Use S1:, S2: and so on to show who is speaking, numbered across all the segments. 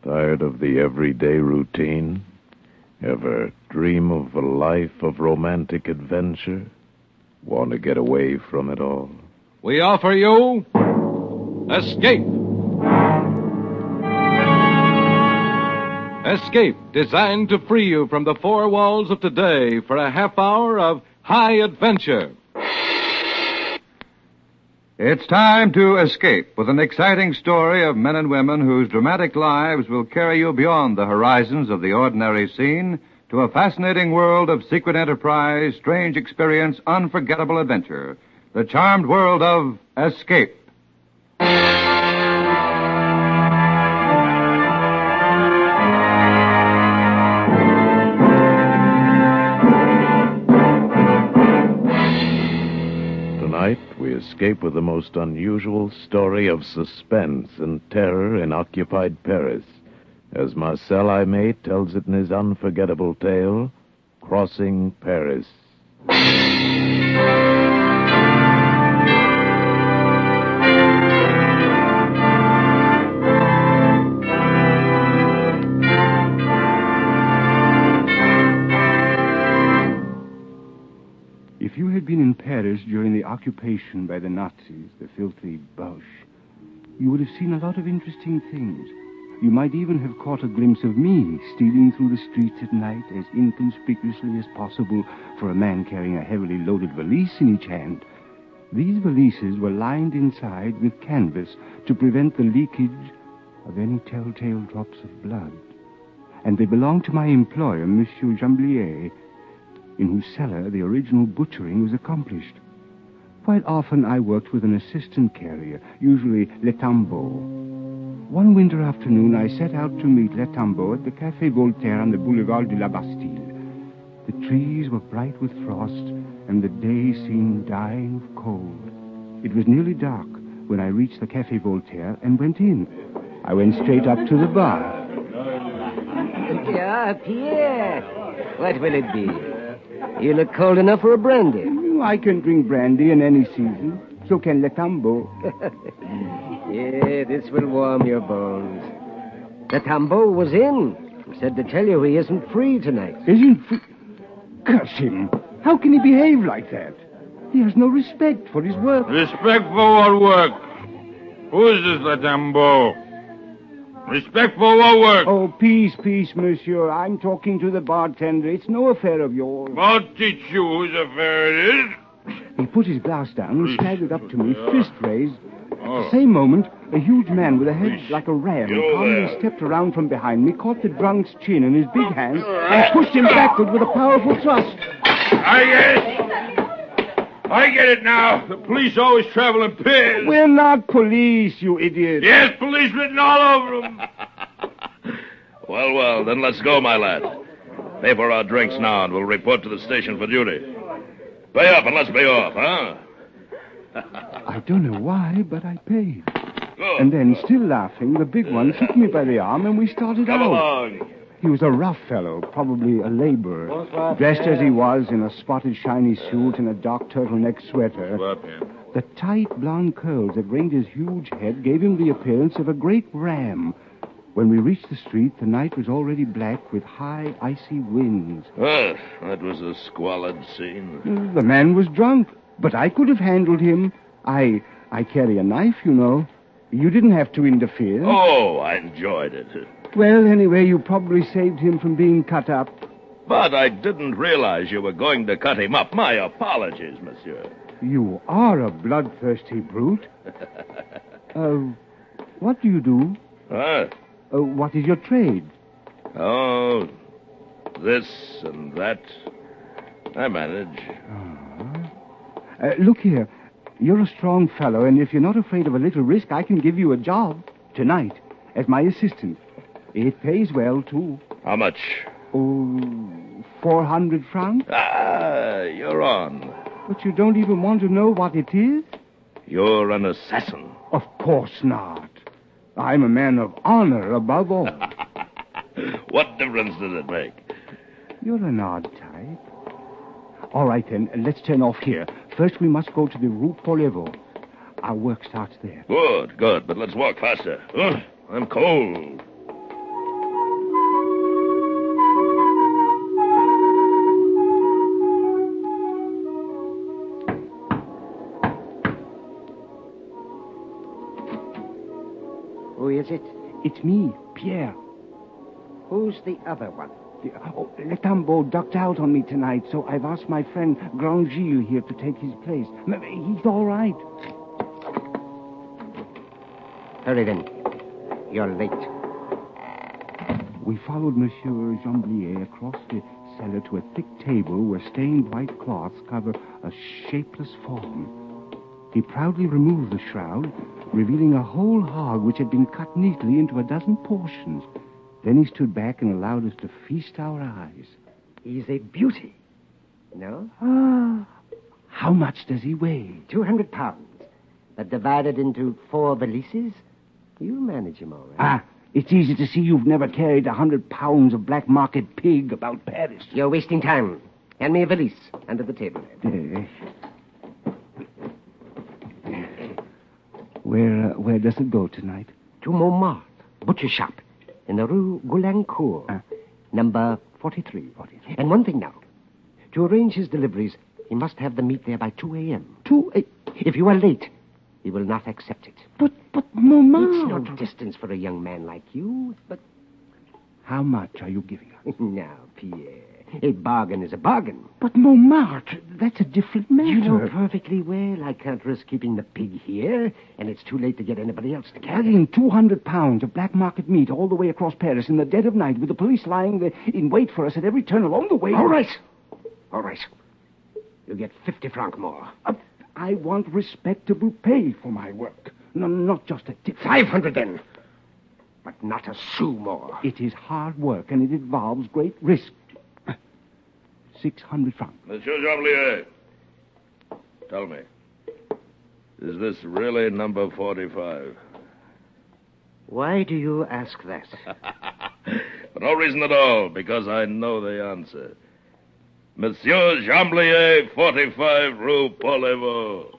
S1: Tired of the everyday routine? Ever dream of a life of romantic adventure? Want to get away from it all?
S2: We offer you Escape. Escape, designed to free you from the four walls of today for a half hour of high adventure. It's time to escape with an exciting story of men and women whose dramatic lives will carry you beyond the horizons of the ordinary scene to a fascinating world of secret enterprise, strange experience, unforgettable adventure. The charmed world of Escape.
S1: Tonight, we escape with the most unusual story of suspense and terror in occupied Paris, as Marcel Aimé tells it in his unforgettable tale, Crossing Paris.
S3: If you had been in Paris during the occupation by the Nazis, the filthy Boche, you would have seen a lot of interesting things. You might even have caught a glimpse of me stealing through the streets at night as inconspicuously as possible for a man carrying a heavily loaded valise in each hand. These valises were lined inside with canvas to prevent the leakage of any telltale drops of blood. And they belonged to my employer, Monsieur Jamblier, in whose cellar the original butchering was accomplished. Quite often I worked with an assistant carrier, usually Le Tambo. One winter afternoon I set out to meet Le Tambo at the Café Voltaire on the Boulevard de la Bastille. The trees were bright with frost, and the day seemed dying of cold. It was nearly dark when I reached the Café Voltaire and went in. I went straight up to the bar.
S4: Pierre. What will it be? You look cold enough for a brandy.
S3: I can drink brandy in any season. So can Le Tambo.
S4: Yeah, this will warm your bones. Le Tambo was in. Said to tell you he isn't free tonight.
S3: Isn't free? Curse him. How can he behave like that? He has no respect for his work.
S5: Respect for what work? Who is this Le Tambo? Respect for what work?
S3: Oh, peace, monsieur. I'm talking to the bartender. It's no affair of yours.
S5: I'll teach you whose affair it is.
S3: He put his glass down and staggered up to me, fist raised. At the same moment, a huge man with a head like a ram calmly stepped around from behind me, caught the drunk's chin in his big hand, and pushed him backward with a powerful thrust.
S5: I get it now. The police always travel in pairs.
S3: We're not police, you idiot.
S5: Yes, police written all over them.
S6: Well, then let's go, my lad. Pay for our drinks now, and we'll report to the station for duty. Pay up and let's be off, huh?
S3: I don't know why, but I paid.
S6: Good.
S3: And then, still laughing, the big one took me by the arm and we started
S6: Come
S3: out.
S6: along.
S3: He was a rough fellow, probably a laborer. Dressed as he was in a spotted shiny suit and a dark turtleneck sweater. The tight blonde curls that ringed his huge head gave him the appearance of a great ram. When we reached the street, the night was already black with high, icy winds.
S6: Well, that was a squalid scene.
S3: The man was drunk, but I could have handled him. I carry a knife, you know. You didn't have to interfere.
S6: Oh, I enjoyed it.
S3: Well, anyway, you probably saved him from being cut up.
S6: But I didn't realize you were going to cut him up. My apologies, monsieur.
S3: You are a bloodthirsty brute. What do you do?
S6: Huh?
S3: What is your trade?
S6: Oh, this and that. I manage.
S3: Look here. You're a strong fellow, and if you're not afraid of a little risk, I can give you a job tonight as my assistant. It pays well, too.
S6: How much?
S3: Oh, 400 francs?
S6: You're on.
S3: But you don't even want to know what it is?
S6: You're an assassin.
S3: Of course not. I'm a man of honor above all.
S6: What difference does it make?
S3: You're an odd type. All right, then, let's turn off here. First, we must go to the Rue Poliveau. Our work starts there.
S6: Good, but let's walk faster. I'm cold.
S4: Who is it?
S3: It's me, Pierre.
S4: Who's the other one?
S3: Le Tambo ducked out on me tonight, so I've asked my friend Grand Gilles here to take his place. He's all right.
S4: Hurry then. You're late.
S3: We followed Monsieur Jamblier across the cellar to a thick table where stained white cloths cover a shapeless form. He proudly removed the shroud, revealing a whole hog which had been cut neatly into a dozen portions. Then he stood back and allowed us to feast our eyes.
S4: He's a beauty. No?
S3: How much does he weigh?
S4: 200 pounds. But divided into 4 valises, you'll manage him all right.
S3: It's easy to see you've never carried 100 pounds of black market pig about Paris.
S4: You're wasting time. Hand me a valise under the table.
S3: Where does it go tonight?
S4: To Montmartre, butcher shop, in the Rue Goulancourt, number 43. And one thing now. To arrange his deliveries, he must have the meat there by 2 a.m.
S3: 2 a.m.?
S4: If you are late, he will not accept it.
S3: But Montmartre...
S4: It's no distance for a young man like you, but...
S3: How much are you giving us?
S4: Now, Pierre, a bargain is a bargain.
S3: But Montmartre, that's a different matter.
S4: You know perfectly well I can't risk keeping the pig here, and it's too late to get anybody else to carry it.
S3: Carrying 200 pounds of black market meat all the way across Paris in the dead of night with the police lying there in wait for us at every turn along the way.
S4: All right. You get 50 francs more.
S3: I want respectable pay for my work. No, not just a tip.
S4: 500 then. But not a sou more.
S3: It is hard work, and it involves great risk. 600 francs.
S6: Monsieur Jamblier, tell me, is this really number 45?
S4: Why do you ask that?
S6: For no reason at all, because I know the answer. Monsieur Jamblier, 45 Rue Paul-Levaux.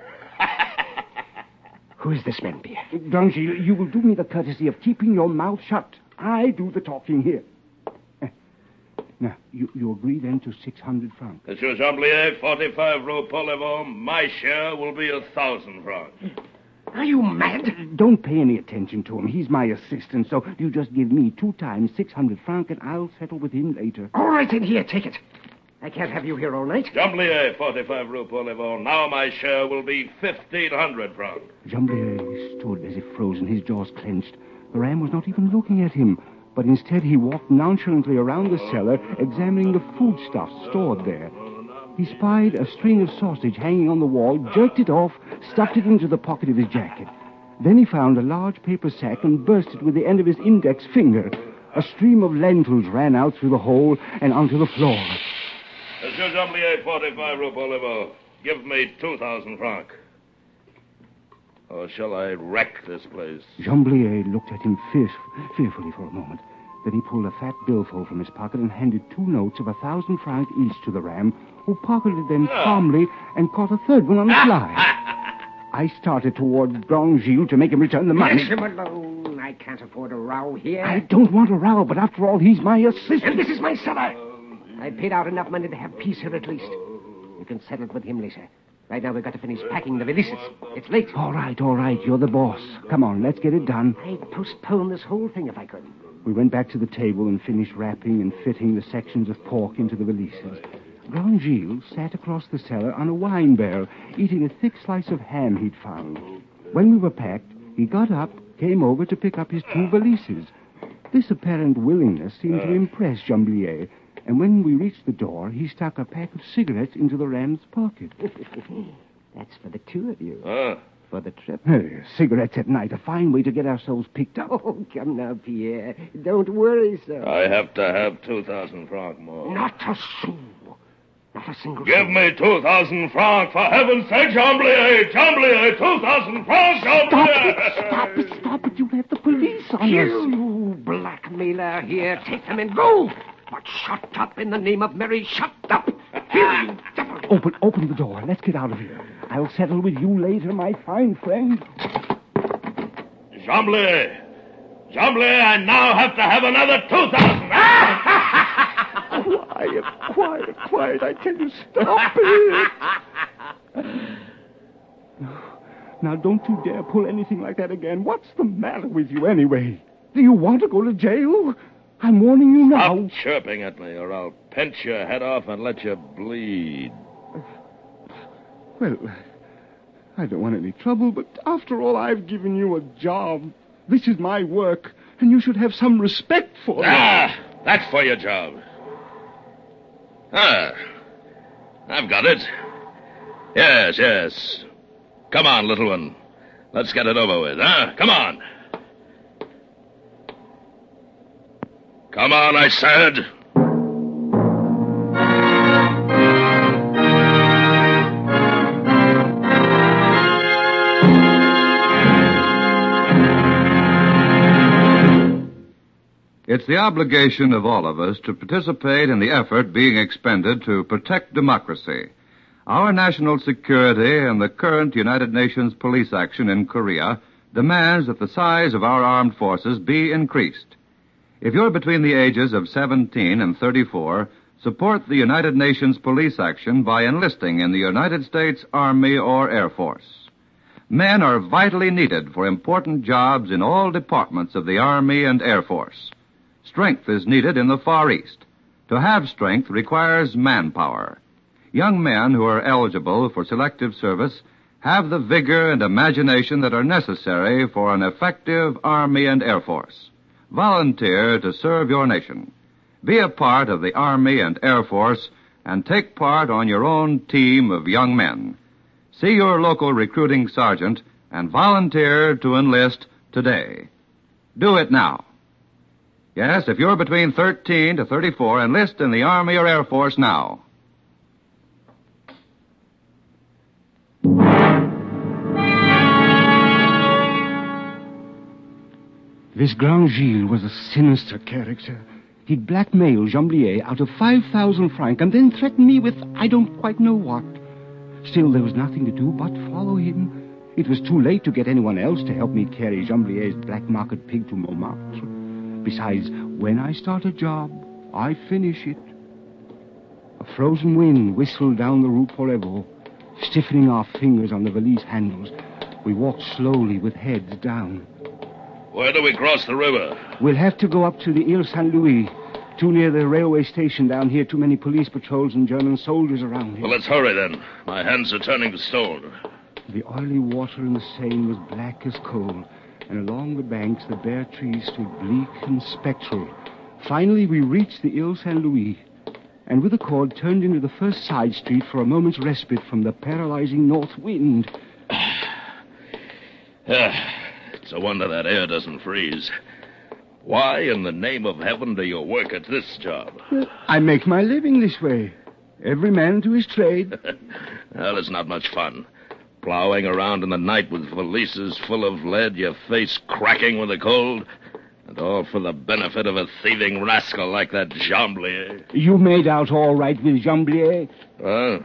S4: Who is this man, Pierre?
S3: D'Angely, you will do me the courtesy of keeping your mouth shut. I do the talking here. Now, you agree then to 600 francs?
S6: Monsieur Jamblier, 45 Rue Paul-Levaux, my share will be 1,000 francs.
S4: Are you mad?
S3: Don't pay any attention to him. He's my assistant, so you just give me 2 times 600 francs, and I'll settle with him later.
S4: All right, then, here, take it. I can't have you here all night.
S6: Jamblier, 45 Rue Paul-Levaux, now my share will be 1,500 francs.
S3: Jamblier stood as if frozen, his jaws clenched. The ram was not even looking at him, but instead he walked nonchalantly around the cellar, examining the foodstuffs stored there. He spied a string of sausage hanging on the wall, jerked it off, stuffed it into the pocket of his jacket. Then he found a large paper sack and burst it with the end of his index finger. A stream of lentils ran out through the hole and onto the floor.
S6: Monsieur Jamblier, 45 Rue Paul-Levaux, give me 2,000 francs. Or shall I wreck this place?
S3: Jamblier looked at him fearfully for a moment. Then he pulled a fat billfold from his pocket and handed 2 notes of 1,000 francs each to the ram, who pocketed them calmly and caught a third one on the fly. I started toward Grand Gilles to make him return the money.
S4: Leave him alone. I can't afford a row here.
S3: I don't want a row, but after all, he's my assistant.
S4: And this is my cellar. I paid out enough money to have peace here at least. You can settle it with him later. Right now, we've got to finish packing the valises. It's late.
S3: All right. You're the boss. Come on, let's get it done.
S4: I'd postpone this whole thing if I could.
S3: We went back to the table and finished wrapping and fitting the sections of pork into the valises. Grand Gilles sat across the cellar on a wine barrel, eating a thick slice of ham he'd found. When we were packed, he got up, came over to pick up his 2 valises. This apparent willingness seemed to impress Jamblier, and when we reached the door, he stuck a pack of cigarettes into the ram's pocket.
S4: That's for the 2 of you. For the trip.
S3: Cigarettes at night, a fine way to get ourselves picked up.
S4: Oh, come now, Pierre. Don't worry so.
S6: I have to have 2,000 francs more.
S4: Not a sou. Not a single
S6: Give
S4: sou.
S6: me 2,000 francs, for heaven's sake, Jamblier! Jamblier, 2,000 francs, Jamblier!
S3: Stop it. You'll have the police on
S4: You,
S3: us.
S4: you blackmailer. Here, take them and go. But shut up in the name of Mary. Shut up. Here, you devil.
S3: Open the door. Let's get out of here. I'll settle with you later, my fine friend.
S6: Jamblier! Jamblier, I now have to have another 2,000!
S3: Quiet. I tell you, stop it. Now, don't you dare pull anything like that again. What's the matter with you, anyway? Do you want to go to jail? I'm warning you now.
S6: Stop chirping at me, or I'll pinch your head off and let you bleed.
S3: Well, I don't want any trouble, but after all, I've given you a job. This is my work, and you should have some respect for it.
S6: Ah, that's for your job. Ah, I've got it. Yes. Come on, little one. Let's get it over with, huh? Come on. Come on, I said.
S2: It's the obligation of all of us to participate in the effort being expended to protect democracy. Our national security and the current United Nations police action in Korea demands that the size of our armed forces be increased. If you're between the ages of 17 and 34, support the United Nations police action by enlisting in the United States Army or Air Force. Men are vitally needed for important jobs in all departments of the Army and Air Force. Strength is needed in the Far East. To have strength requires manpower. Young men who are eligible for selective service have the vigor and imagination that are necessary for an effective Army and Air Force. Volunteer to serve your nation. Be a part of the Army and Air Force and take part on your own team of young men. See your local recruiting sergeant and volunteer to enlist today. Do it now. Yes, if you're between 13 to 34, enlist in the Army or Air Force now.
S3: This Grand Gilles was a sinister character. He'd blackmail Jamblier out of 5,000 francs and then threaten me with I don't quite know what. Still, there was nothing to do but follow him. It was too late to get anyone else to help me carry Jamblier's black market pig to Montmartre. Besides, when I start a job, I finish it. A frozen wind whistled down the Rue Forever, stiffening our fingers on the valise handles. We walked slowly with heads down.
S6: Where do we cross the river?
S3: We'll have to go up to the Ile Saint-Louis. Too near the railway station down here. Too many police patrols and German soldiers around here.
S6: Well, let's hurry then. My hands are turning to stone.
S3: The oily water in the Seine was black as coal, and along the banks the bare trees stood bleak and spectral. Finally, we reached the Ile Saint-Louis, and with a cord turned into the first side street for a moment's respite from the paralyzing north wind.
S6: It's a wonder that air doesn't freeze. Why in the name of heaven do you work at this job?
S3: I make my living this way. Every man to his trade.
S6: Well, it's not much fun. Plowing around in the night with valises full of lead, your face cracking with the cold, and all for the benefit of a thieving rascal like that Jamblier.
S3: You made out all right with Jamblier.
S6: Well,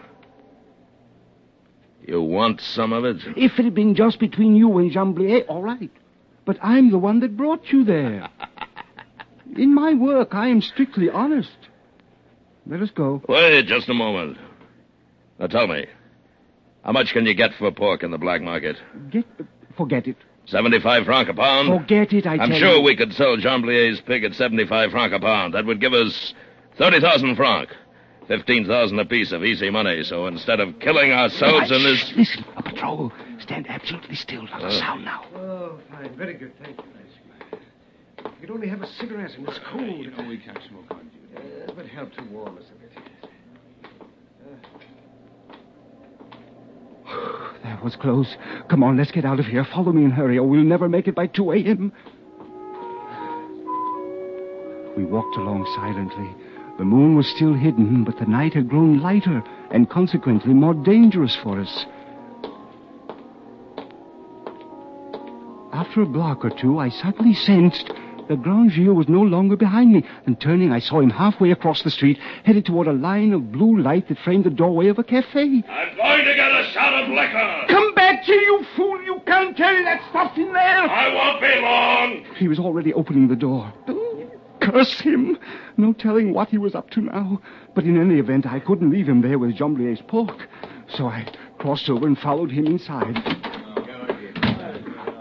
S6: you want some of it?
S3: If it had been just between you and Jamblier, all right. But I'm the one that brought you there. In my work, I am strictly honest. Let us go.
S6: Wait just a moment. Now tell me, how much can you get for pork in the black market?
S3: Forget it.
S6: 75 francs a pound?
S3: Forget it, I tell you.
S6: I'm sure we could sell Jamblier's pig at 75 francs a pound. That would give us 30,000 francs. 15,000 apiece of easy money, so instead of killing ourselves in this...
S3: Listen, a patrol. Stand absolutely still, not a sound now.
S7: Oh, fine. Very good. Thank you. You could only have a cigarette and it's cold.
S3: You know we can't smoke on duty.
S7: It would help to warm us a bit.
S3: That was close. Come on, let's get out of here. Follow me and hurry, or we'll never make it by 2 a.m. We walked along silently. The moon was still hidden, but the night had grown lighter and consequently more dangerous for us. After a block or two, I suddenly sensed that Grand Gilles was no longer behind me, and turning, I saw him halfway across the street, headed toward a line of blue light that framed the doorway of a cafe.
S6: I'm going to get a shot of liquor!
S3: Come back here, you fool! You can't carry that stuff in there!
S6: I won't be long!
S3: He was already opening the door. Curse him! No telling what he was up to now. But in any event, I couldn't leave him there with Jamblier's pork. So I crossed over and followed him inside.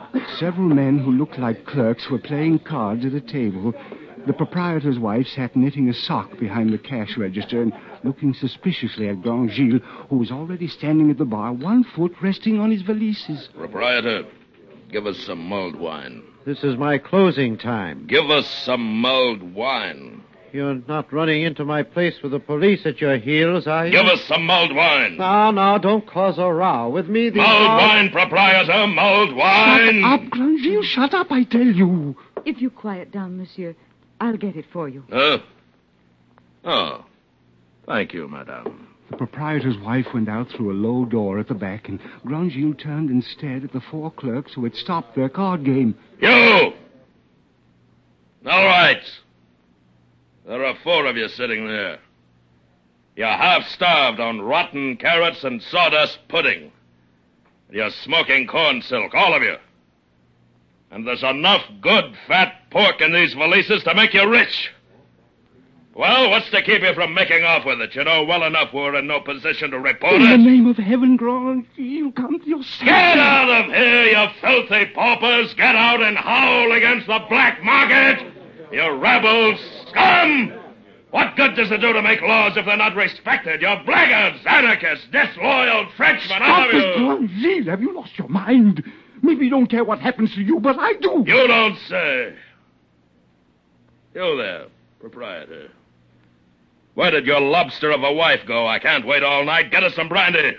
S3: Several men who looked like clerks were playing cards at a table. The proprietor's wife sat knitting a sock behind the cash register and looking suspiciously at Grand Gilles, who was already standing at the bar, one foot resting on his valises.
S6: Proprietor, give us some mulled wine.
S8: This is my closing time.
S6: Give us some mulled wine.
S8: You're not running into my place with the police at your heels, are you?
S6: Give us some mulled wine.
S8: No, don't cause a row. With me,
S6: Mulled wine, proprietor, mulled wine.
S3: Shut up, Grand Gilles, shut up, I tell you.
S9: If you quiet down, monsieur, I'll get it for you.
S6: Oh. Thank you, madame.
S3: The proprietor's wife went out through a low door at the back, and Grand Gilles turned and stared at the four clerks who had stopped their card game.
S6: You! All right. There are four of you sitting there. You're half-starved on rotten carrots and sawdust pudding. You're smoking corn silk, all of you. And there's enough good, fat pork in these valises to make you rich. Well, what's to keep you from making off with it? You know well enough we're in no position to report
S3: In
S6: it.
S3: the name of heaven, Grand Gilles, come to yourself.
S6: Get out of here, you filthy paupers! Get out and howl against the black market! You rebel scum! What good does it do to make laws if they're not respected? You're blackguards, anarchists, disloyal Frenchmen, all of
S3: Stop it,
S6: you!
S3: Grand Gilles, have you lost your mind? Maybe you don't care what happens to you, but I do.
S6: You don't say. You there, proprietor. Where did your lobster of a wife go? I can't wait all night. Get us some brandy.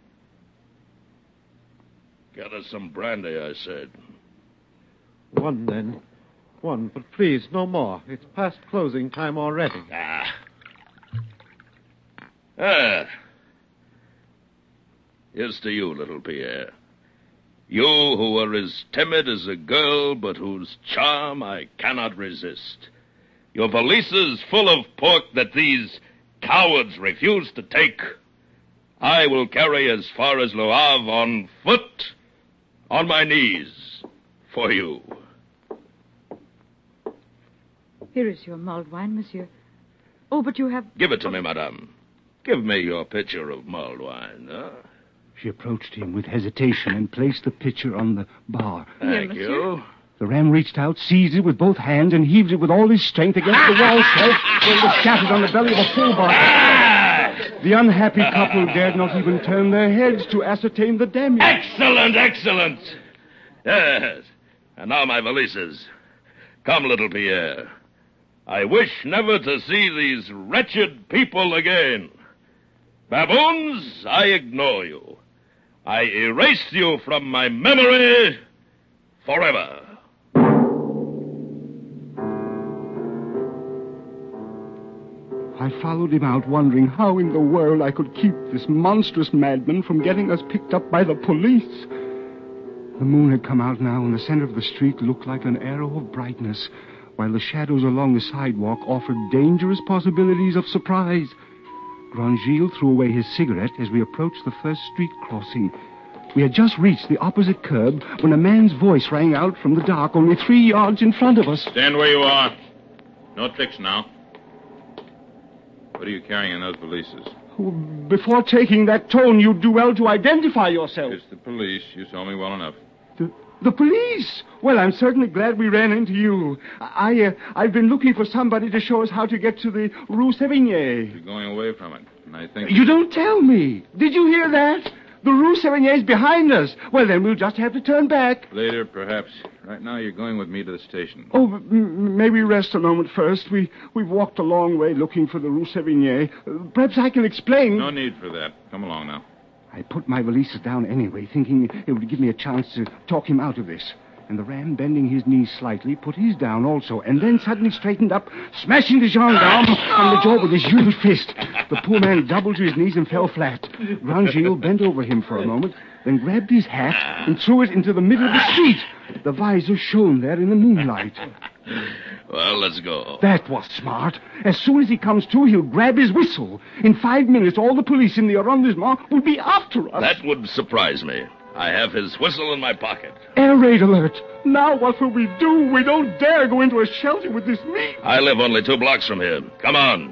S6: Get us some brandy, I said.
S8: One, then. One, but please, no more. It's past closing time already.
S6: Here's to you, little Pierre. You who are as timid as a girl, but whose charm I cannot resist. Your valises full of pork that these cowards refuse to take, I will carry as far as Le Havre on foot, on my knees, for you.
S9: Here is your mulled wine, monsieur. Oh, but you have...
S6: Give it to me, madame. Give me your pitcher of mulled wine, huh?
S3: She approached him with hesitation and placed the pitcher on the bar.
S6: Thank you.
S3: The ram reached out, seized it with both hands, and heaved it with all his strength against the wall shelf, where it was shattered on the belly of a full bar. The unhappy couple dared not even turn their heads to ascertain the damage.
S6: Excellent, excellent. Yes. And now my valises. Come, little Pierre. I wish never to see these wretched people again. Baboons, I ignore you. I erase you from my memory forever.
S3: I followed him out, wondering how in the world I could keep this monstrous madman from getting us picked up by the police. The moon had come out now, and the center of the street looked like an arrow of brightness, while the shadows along the sidewalk offered dangerous possibilities of surprise. Grand Gilles threw away his cigarette as we approached the first street crossing. We had just reached the opposite curb when a man's voice rang out from the dark only 3 yards in front of us.
S5: Stand where you are. No tricks now. What are you carrying in those valises?
S3: Oh, before taking that tone, you'd do well to identify yourself.
S5: It's the police. You saw me well enough.
S3: The police? Well, I'm certainly glad we ran into you. I've been looking for somebody to show us how to get to the Rue Sévigné.
S5: You're going away from it, and I think...
S3: You don't tell me. Did you hear that? The Rue Sévigné is behind us. Well, then we'll just have to turn back.
S5: Later, perhaps. Right now, you're going with me to the station.
S3: Oh, may we rest a moment first? We've walked a long way looking for the Rue Sévigné. Perhaps I can explain.
S5: No need for that. Come along now.
S3: I put my valises down anyway, thinking it would give me a chance to talk him out of this. And the ram, bending his knees slightly, put his down also, and then suddenly straightened up, smashing the gendarme on the jaw with his huge fist. The poor man doubled to his knees and fell flat. Grand Gilles bent over him for a moment, then grabbed his hat and threw it into the middle of the street. The visor shone there in the moonlight.
S6: Well, let's go.
S3: That was smart. As soon as he comes to, he'll grab his whistle. In 5 minutes, all the police in the arrondissement will be after us.
S6: That would surprise me. I have his whistle in my pocket.
S3: Air raid alert. Now what will we do? We don't dare go into a shelter with this meat.
S6: I live only 2 blocks from here. Come on.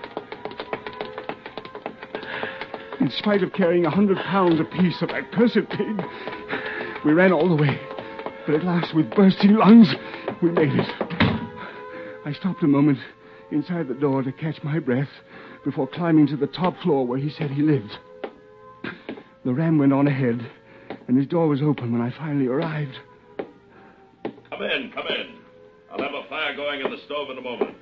S3: In spite of carrying 100 pounds apiece of that cursed pig, we ran all the way. But at last, with bursting lungs, we made it. I stopped a moment inside the door to catch my breath before climbing to the top floor where he said he lived. The ram went on ahead, and his door was open when I finally arrived.
S6: Come in, come in. I'll have a fire going in the stove in a moment.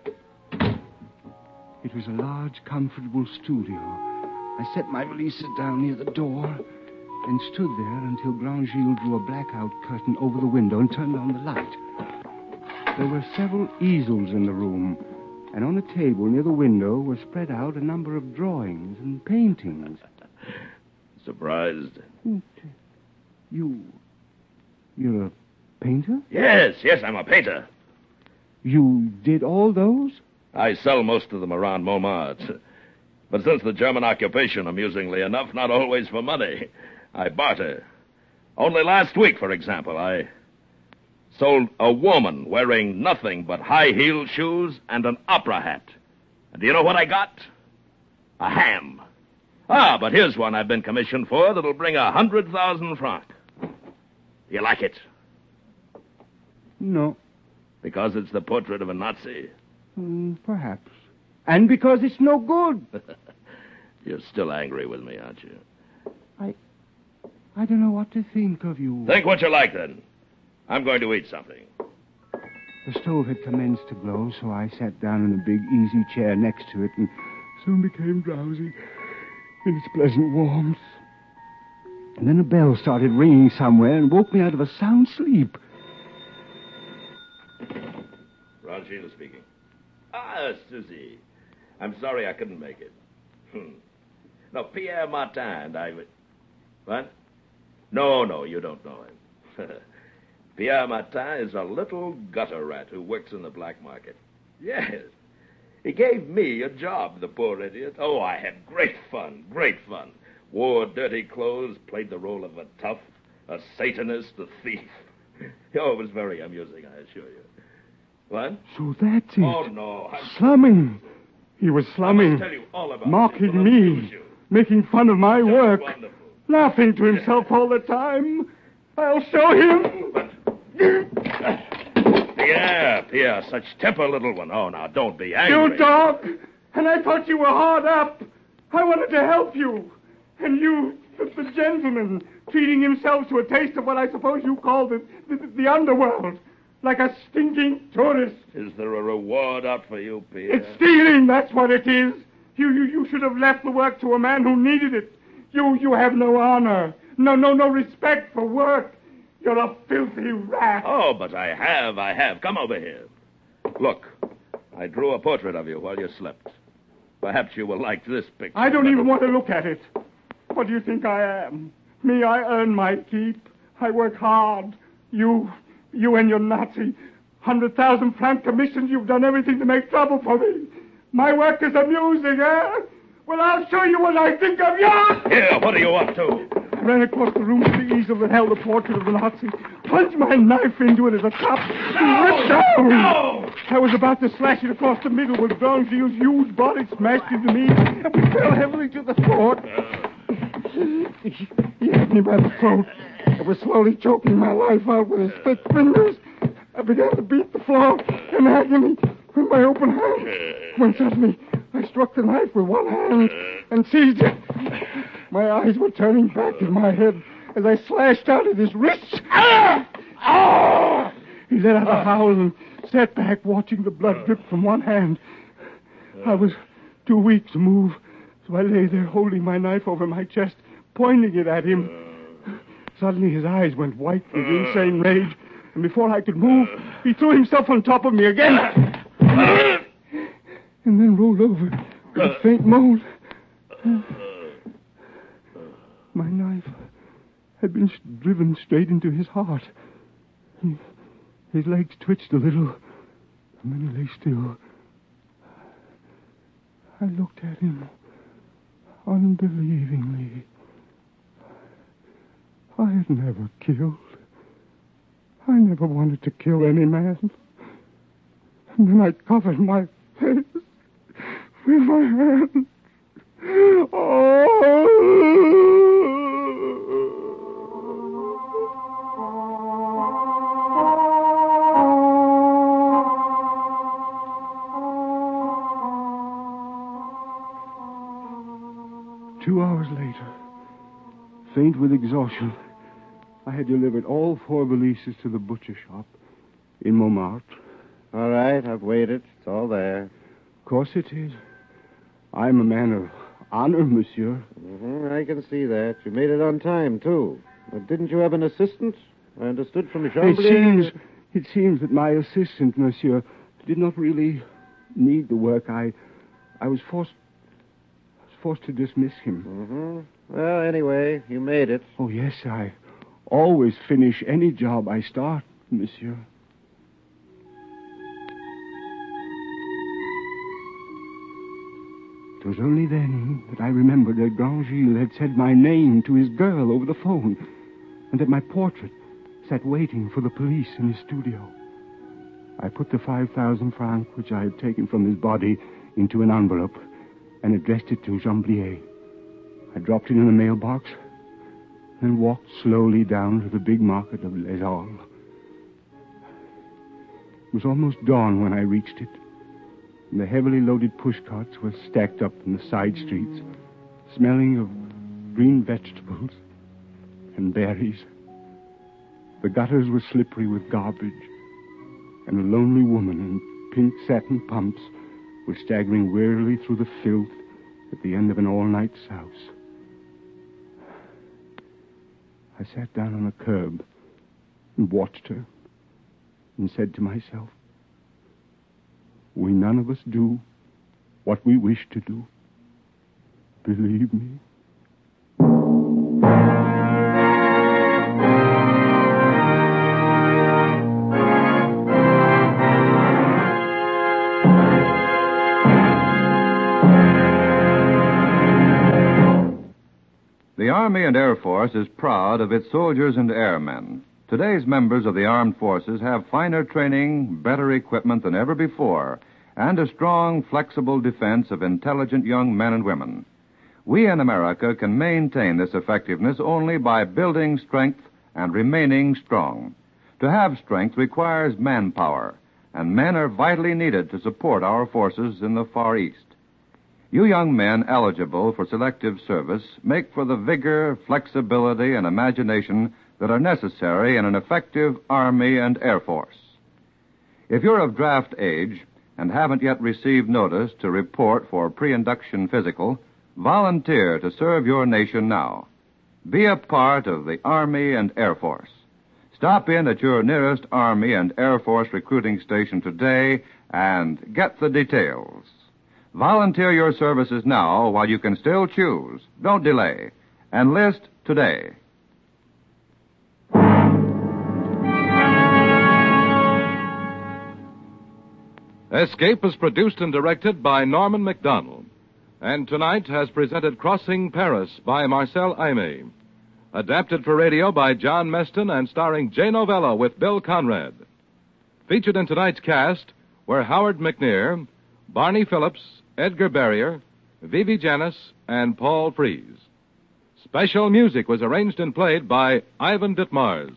S3: It was a large, comfortable studio. I set my valises down near the door and stood there until Grandgilles drew a blackout curtain over the window and turned on the light. There were several easels in the room, and on a table near the window were spread out a number of drawings and paintings.
S6: Surprised?
S3: You're a painter?
S6: Yes, I'm a painter.
S3: You did all those?
S6: I sell most of them around Montmartre. But since the German occupation, amusingly enough, not always for money, I barter. Only last week, for example, I sold a woman wearing nothing but high-heeled shoes and an opera hat. And do you know what I got? A ham. But here's one I've been commissioned for that'll bring 100,000 francs. You like it?
S3: No.
S6: Because it's the portrait of a Nazi?
S3: Perhaps. And because it's no good.
S6: You're still angry with me, aren't you?
S3: I don't know what to think of you.
S6: Think what you like, then. I'm going to eat something.
S3: The stove had commenced to glow, so I sat down in a big easy chair next to it and soon became drowsy in its pleasant warmth. And then a bell started ringing somewhere and woke me out of a sound sleep.
S6: Grandgilles speaking. Susie. I'm sorry I couldn't make it. No, Pierre Martin and I... What? No, you don't know him. Pierre Martin is a little gutter rat who works in the black market. Yes. He gave me a job, the poor idiot. Oh, I had great fun. Wore dirty clothes, played the role of a tough, a Satanist, a thief. Oh, it was very amusing, I assure you. What?
S3: So that's it.
S6: Oh, no.
S3: Slumming. He was slumming.
S6: I must tell you all about
S3: mocking
S6: it.
S3: me. Making fun of my
S6: Just
S3: work.
S6: wonderful.
S3: Laughing to himself all the time. I'll show him.
S6: Pierre, such temper, little one. Oh, now, don't be angry.
S3: You dog! And I thought you were hard up. I wanted to help you. And you, the gentleman, treating himself to a taste of what I suppose you call the underworld. Like a stinking tourist.
S6: Is there a reward out for you, Pierre?
S3: It's stealing, that's what it is. You should have left the work to a man who needed it. You have no honor. No respect for work. You're a filthy rat.
S6: Oh, but I have. Come over here. Look, I drew a portrait of you while you slept. Perhaps you will like this picture.
S3: I don't even want to look at it. What do you think I am? Me, I earn my keep. I work hard. You and your Nazi 100,000 franc commissions, you've done everything to make trouble for me. My work is amusing, eh? Well, I'll show you what I think of you!
S6: Here, what are you up to?
S3: I ran across the room to the easel that held the portrait of the Nazi, plunged my knife into it as a top, and ripped down.
S6: No!
S3: I was about to slash it across the middle when Grandgilles' huge body smashed into me, and we fell heavily to the floor. He had me by the throat. I was slowly choking my life out with his thick fingers. I began to beat the floor in agony with my open hand, when suddenly I struck the knife with one hand and seized it. My eyes were turning back in my head as I slashed out at his wrists. He let out a howl and sat back watching the blood drip from one hand. I was too weak to move, so I lay there holding my knife over my chest, pointing it at him. Suddenly his eyes went white with insane rage, and before I could move, he threw himself on top of me again. And then rolled over with a faint moan. My knife had been driven straight into his heart. His legs twitched a little, and then he lay still. I looked at him unbelievingly. I had never killed. I never wanted to kill any man. And then I covered my face with my hands. Oh! later. Faint with exhaustion, I had delivered all 4 valises to the butcher shop in Montmartre.
S8: All right, I've weighed it. It's all there.
S3: Of course it is. I'm a man of honor, monsieur.
S8: I can see that. You made it on time, too. But didn't you have an assistant? I understood from Jean.
S3: It seems that my assistant, monsieur, did not really need the work. I was forced to dismiss him.
S8: Well, anyway, you made it.
S3: Oh, yes, I always finish any job I start, monsieur. It was only then that I remembered that Grand Gilles had said my name to his girl over the phone, and that my portrait sat waiting for the police in his studio. I put the 5,000 francs which I had taken from his body into an envelope and addressed it to Jamblier. I dropped it in the mailbox and walked slowly down to the big market of Les Halles. It was almost dawn when I reached it, and the heavily loaded pushcarts were stacked up in the side streets, smelling of green vegetables and berries. The gutters were slippery with garbage, and a lonely woman in pink satin pumps was staggering wearily through the filth at the end of an all-night souse. I sat down on a curb and watched her and said to myself, we none of us do what we wish to do. Believe me.
S2: The Army and Air Force is proud of its soldiers and airmen. Today's members of the armed forces have finer training, better equipment than ever before, and a strong, flexible defense of intelligent young men and women. We in America can maintain this effectiveness only by building strength and remaining strong. To have strength requires manpower, and men are vitally needed to support our forces in the Far East. You young men eligible for selective service make for the vigor, flexibility, and imagination that are necessary in an effective Army and Air Force. If you're of draft age and haven't yet received notice to report for pre-induction physical, volunteer to serve your nation now. Be a part of the Army and Air Force. Stop in at your nearest Army and Air Force recruiting station today and get the details. Volunteer your services now while you can still choose. Don't delay. Enlist today.
S10: Escape is produced and directed by Norman MacDonald, and tonight has presented Crossing Paris by Marcel Aimé. Adapted for radio by John Meston and starring Jay Novella with Bill Conrad. Featured in tonight's cast were Howard McNear, Barney Phillips, Edgar Barrier, Vivi Janis, and Paul Frees. Special music was arranged and played by Ivan Ditmars.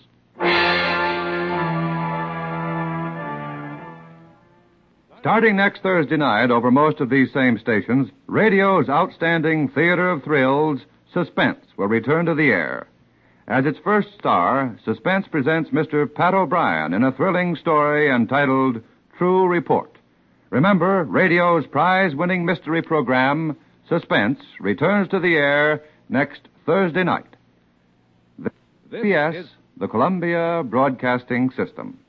S2: Starting next Thursday night over most of these same stations, radio's outstanding theater of thrills, Suspense, will return to the air. As its first star, Suspense presents Mr. Pat O'Brien in a thrilling story entitled True Report. Remember, radio's prize-winning mystery program, Suspense, returns to the air next Thursday night. This is the Columbia Broadcasting System.